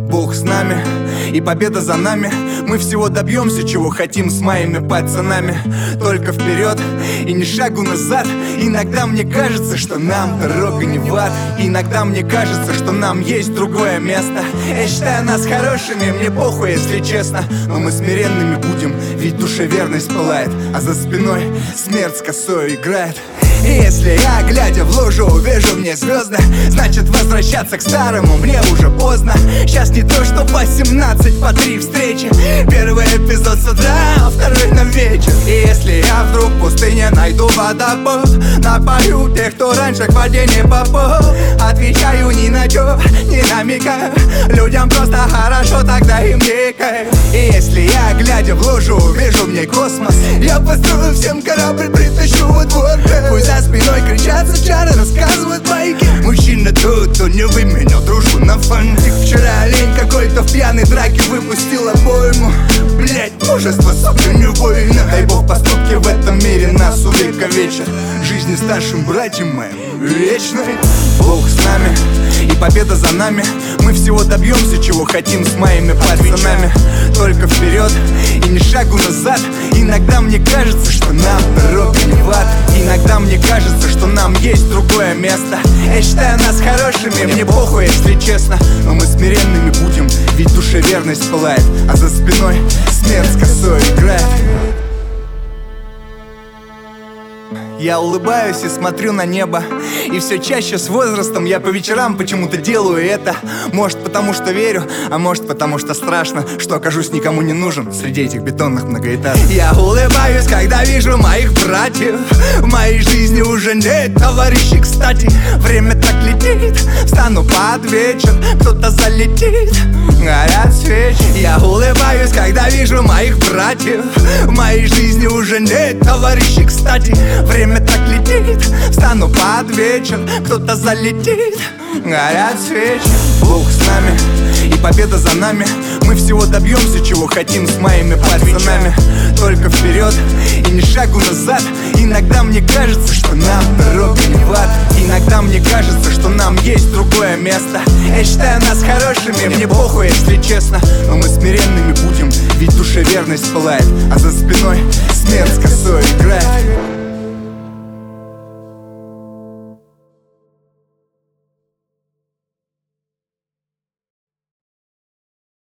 Бог с нами, и победа за нами. Мы всего добьемся, чего хотим с моими пацанами. Только вперед и ни шагу назад. Иногда мне кажется, что нам дорога не в ад. Иногда мне кажется, что нам есть другое место. Я считаю нас хорошими, мне похуй, если честно. Но мы смиренными будем, ведь в душе верность пылает, а за спиной смерть с косой играет. И если я, глядя в лужу, увижу мне звезды, значит возвращаться к старому мне уже поздно. Сейчас не то, что по 17, по 3 встречи. Первый эпизод с утра, а второй на вечер. И если я вдруг в пустыне найду водопад, напою тех, кто раньше к воде не попал. Отвечаю ни на чё, не намекаю. Людям просто хорошо, тогда им не кайф. И если я, глядя в лужу, увижу мне космос, я построю всем корабль, притащу во двор. Пусть за спиной кричат сучары, рассказывают байки. Мужчина тот, кто не выменял дружбу на фантик. Вчера олень какой-то в пьяной драке выпустил обойму. Блять, мужество, сука, не воина. Дай бог поступки в этом мире нас увековечат. Жизни старшим братьям моим вечной. Бог с нами, и победа за нами. Мы всего добьемся, чего хотим с моими пацанами. Только вперед и ни шагу назад. Иногда мне кажется, что нам дорога не в ад. Иногда мне кажется, что нам есть другое место. Я считаю нас хорошими, мне похуй, если честно. Но мы смиренными будем, ведь в душе верность пылает, а за спиной смерть с косой играет. Я улыбаюсь и смотрю на небо, и все чаще с возрастом я по вечерам почему-то делаю это. Может потому что верю, а может потому что страшно, что окажусь никому не нужен среди этих бетонных многоэтажек. Я улыбаюсь, когда вижу моих братьев. В моей жизни уже нет товарищей, кстати. Время так летит, встану под вечер, кто-то залетит, горят свечи. Я улыбаюсь, когда вижу моих братьев. В моей жизни уже нет товарищей, кстати. Время так летит, встану под вечер, кто-то залетит, горят свечи. Бог с нами, и победа за нами. Мы всего добьемся, чего хотим с моими пацанами. Только вперед и ни шагу назад. Иногда мне кажется, что нам дорога не в ад. Иногда мне кажется, что нам есть другое место. Я считаю нас хорошими, мне похуй, если честно. Но мы смиренными будем, ведь в душе верность пылает, а за спиной смерть с косой играет.